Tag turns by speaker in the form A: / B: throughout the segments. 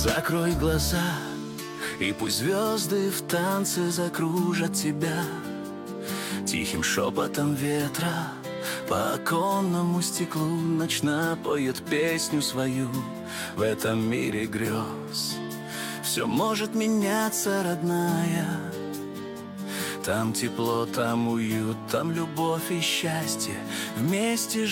A: Закрой глаза, и пусть звезды в танце закружат тебя. Тихим шепотом ветра по оконному стеклу ночь напоет песню свою. В этом мире грез все может меняться, родная. Там тепло, там уют, там любовь и счастье вместе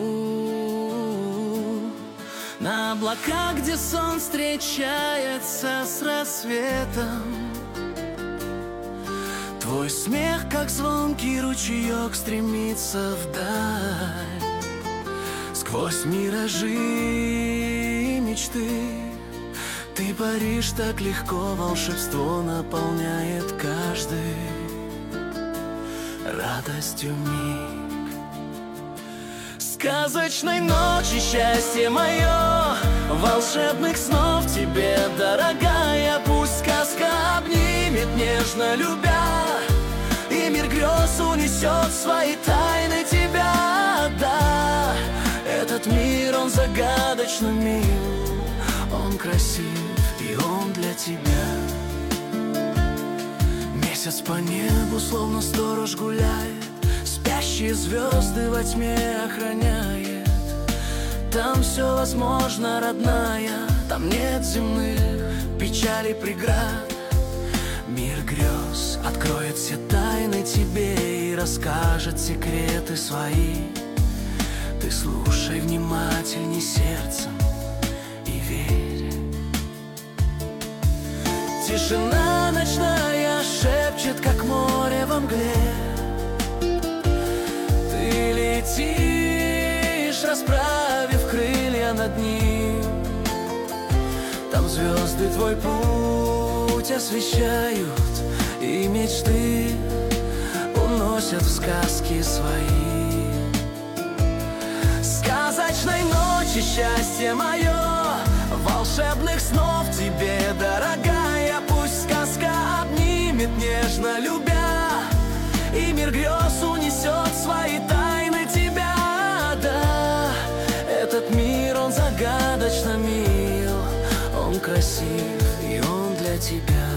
A: живут. На облаках, где сон встречается с рассветом, твой смех, как звонкий ручеек, стремится вдаль. Сквозь миражи и мечты ты паришь так легко, волшебство наполняет каждый радостью миг. Сказочной ночи счастье мое, волшебных снов тебе, дорогая. Пусть сказка обнимет, нежно любя, и мир грез унесет свои тайны тебя. Да, этот мир, он загадочно мил, он красив, и он для тебя. Месяц по небу, словно сторож, гуляет, спящие звезды во тьме охраняет. Там все возможно, родная, там нет земных печалей, преград. Мир грез откроет все тайны тебе и расскажет секреты свои. Ты слушай внимательней сердцем и верь. Тишина ночная шепчет, как море во мгле. Ты летишь, расправив крылья над ним. Там звезды твой путь освещают, и мечты уносят в сказки свои. Сказочной ночи счастье мое, волшебных снов тебе, дорогая. Пусть сказка обнимет, нежно любя, и мир грез унесет свои тайны тебя. Да, этот мир, он загадочно мил, он красив, и он для тебя.